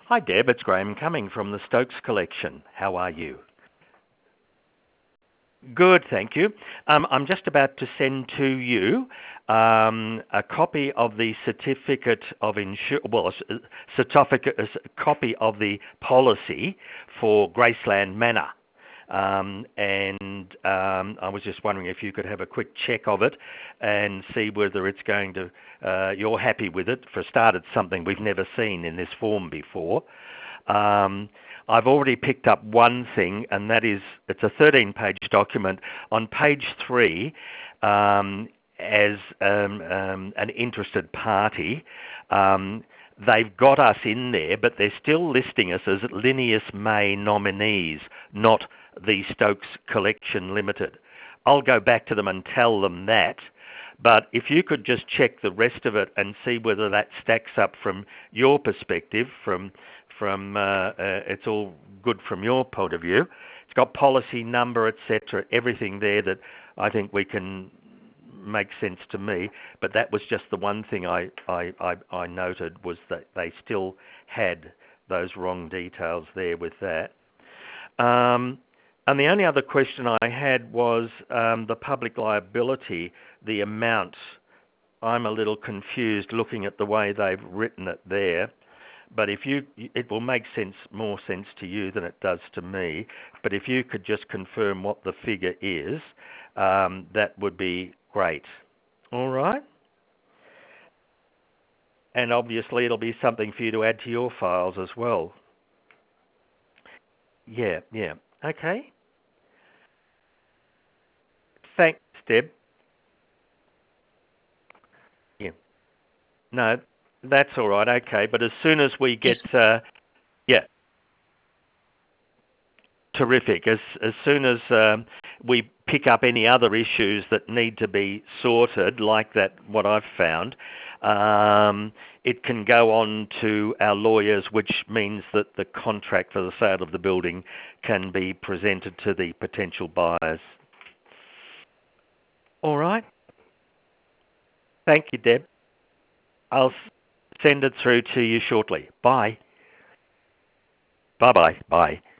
Hi Deb, it's Graham Cumming from the Stokes Collection. How are you? Good, thank you. I'm just about to send to you a copy of the copy of the policy for Graceland Manor. I was just wondering if you could have a quick check of it and see whether it's going to, you're happy with it. For a start, it's something we've never seen in this form before. I've already picked up one thing, and that is it's a 13-page document. On page 3, as an interested party, they've got us in there, but they're still listing us as Linnaeus May nominees, not the Stokes Collection Limited. I'll go back to them and tell them that. But if you could just check the rest of it and see whether that stacks up from your perspective, from it's all good from your point of view. It's got policy number, etc., everything there that I think we can make sense to me. But that was just the one thing I noted, was that they still had those wrong details there with that. And the only other question I had was the public liability, the amount. I'm a little confused looking at the way they've written it there. But it will make more sense to you than it does to me. But if you could just confirm what the figure is, that would be great. All right? And obviously it'll be something for you to add to your files as well. Yeah. Okay. Thanks, Deb. Yeah. No, that's all right. Okay. But as soon as we get... yeah. Terrific. As soon as we pick up any other issues that need to be sorted, like that, what I've found, it can go on to our lawyers, which means that the contract for the sale of the building can be presented to the potential buyers. All right. Thank you, Deb. I'll send it through to you shortly. Bye. Bye-bye. Bye.